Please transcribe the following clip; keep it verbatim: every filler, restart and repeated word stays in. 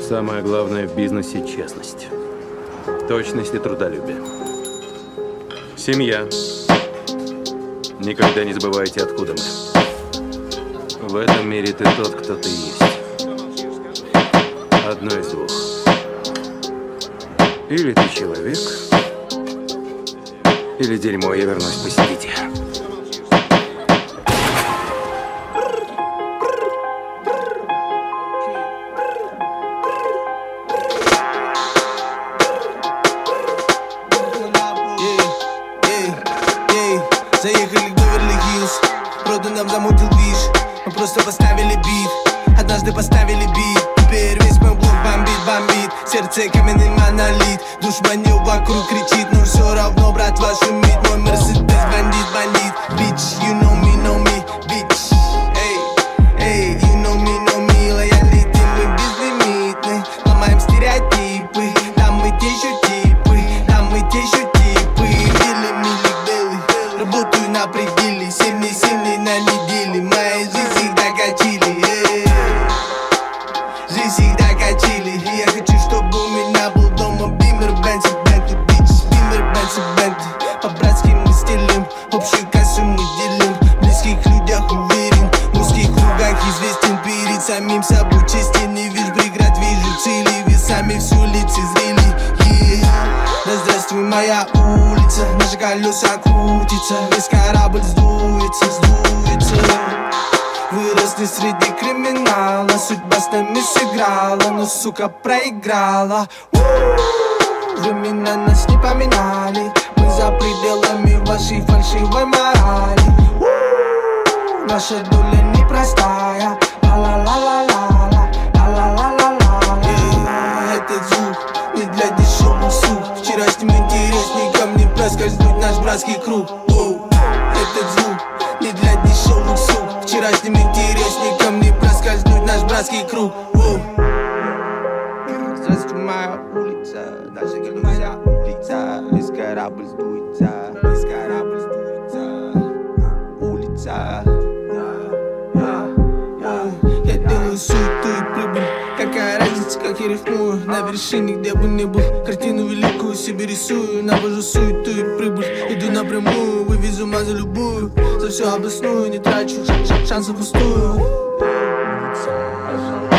Самое главное в бизнесе – честность, точность и трудолюбие. Семья. Никогда не забывайте, откуда мы. В этом мире ты тот, кто ты есть. Одно из двух. Или ты человек, или дерьмо, я вернусь, посидите. Заехали к Беверли-Хиллз, роду нам замутил движ. Мы просто поставили бит, однажды поставили бит. Теперь весь мой блок бомбит, бомбит. Сердце каменный монолит. Душманил вокруг кричит, но все равно, братва, шумит. Мой Мерседес бандит, бандит. Bitch, you know me, know me, bitch. Эй, эй, you know me, know me. Лоялити мы безлимитны. Ломаем стереотипы. Там мы те еще типы, там мы те еще типы. Мили, мили, белый. Работаю на пределе, сильный, сильный на неделе. Моя жизнь всегда качили, эй. Жизнь всегда качили. И я хочу, чтобы у меня был дома Бимер, Бенц и Бентли, бич. Бимер, Бенц и Бентли. По-братски мы стелим, общую кассу мы делим. В близких людях уверен, в узких кругах известен. Перед самим собой честен, не вижу преград, вижу цели. Весами все лицезрели, yeah. Да здравствуй моя улица, наши колеса крутятся. Весь корабль сдуется, сдуется. Выросли среди криминала, судьба с нами сыграла, но, сука, проиграла. Времена нас не поминали, мы за пределами вашей фальшивой морали. Наша доля непростая, ла-ла-ла-ла-ла, ла-ла-ла-ла-ла. Этот звук не для дешевых сук. Вчерашним интересникам не проскользнуть наш братский круг. Этот звук не для дешевых сук. Вчерашним интересникам не проскользнуть наш братский круг. Здравствуй, моя улица, даже моя улица. Весь корабль сдуется, весь корабль сдуется. Улица. Я делаю суету и прибыль. Какая разница, как я рифмую. На вершине, где бы ни был, картину великую себе рисую. Навожу суету и прибыль. Иду напрямую, вывезу мазу любую. За все областную не трачу шансов пустую.